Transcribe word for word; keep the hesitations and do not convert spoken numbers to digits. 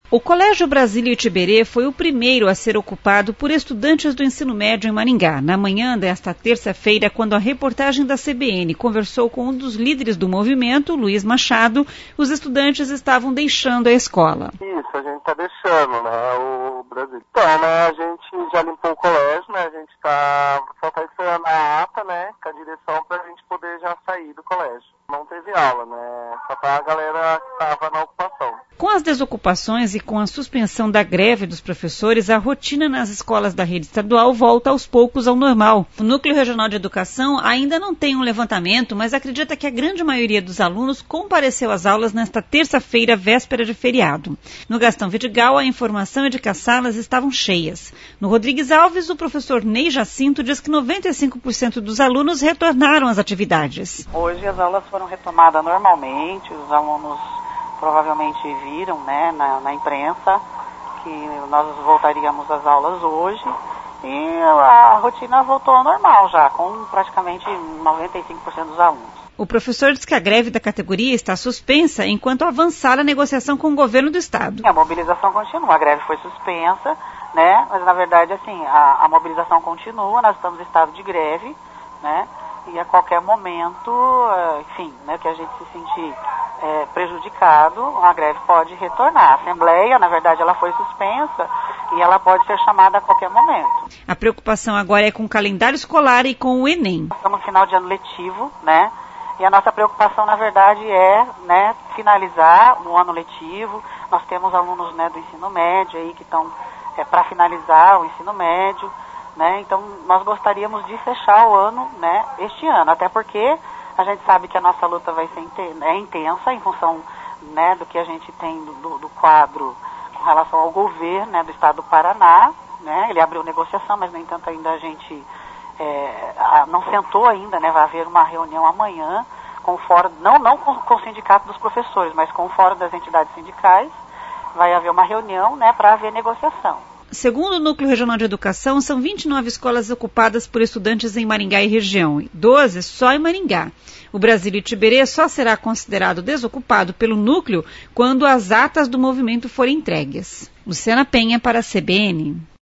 O Colégio Brasília Itiberê foi o primeiro a ser ocupado por estudantes do ensino médio em Maringá. Na manhã desta terça-feira, quando a reportagem da C B N conversou com um dos líderes do movimento, Luiz Machado, os estudantes estavam deixando a escola. Isso, a gente está deixando, né, o Brasil. Então, né, a gente já limpou o colégio, né, a gente tá, só está esperando a ata, né, com a direção para a gente poder já sair do colégio. Não teve aula, né, só tá a galera que estava na ocupação. Com as desocupações e com a suspensão da greve dos professores, a rotina nas escolas da rede estadual volta aos poucos ao normal. O Núcleo Regional de Educação ainda não tem um levantamento, mas acredita que a grande maioria dos alunos compareceu às aulas nesta terça-feira, véspera de feriado. No Gastão Vidigal, a informação é de que as salas estavam cheias. No Rodrigues Alves, o professor Ney Jacinto diz que noventa e cinco por cento dos alunos retornaram às atividades. Hoje as aulas foram retomadas normalmente, os alunos provavelmente viram, né, na, na imprensa que nós voltaríamos às aulas hoje e a rotina voltou ao normal já, com praticamente noventa e cinco por cento dos alunos. O professor diz que a greve da categoria está suspensa enquanto avançar a negociação com o governo do estado. A mobilização continua, a greve foi suspensa, né, mas na verdade assim, a, a mobilização continua, nós estamos em estado de greve, né, e a qualquer momento, enfim, né, que a gente se sentir é, prejudicado, a greve pode retornar. A Assembleia, na verdade, ela foi suspensa e ela pode ser chamada a qualquer momento. A preocupação agora é com o calendário escolar e com o Enem. Estamos no final de ano letivo, né, e a nossa preocupação, na verdade, é, né, finalizar o ano letivo. Nós temos alunos, né, do ensino médio aí que estão é, para finalizar o ensino médio. Né? Então, nós gostaríamos de fechar o ano, né, este ano, até porque a gente sabe que a nossa luta vai ser é intensa em função, né, do que a gente tem do, do quadro com relação ao governo, né, do estado do Paraná. Né? Ele abriu negociação, mas, no entanto, ainda a gente é, não sentou ainda, né? Vai haver uma reunião amanhã, com o fórum, não, não com, com o sindicato dos professores, mas com o fórum das entidades sindicais. Vai haver uma reunião, né, para haver negociação. Segundo o Núcleo Regional de Educação, são vinte e nove escolas ocupadas por estudantes em Maringá e região, doze só em Maringá. O Brasília Itiberê só será considerado desocupado pelo núcleo quando as atas do movimento forem entregues. Luciana Penha para a C B N.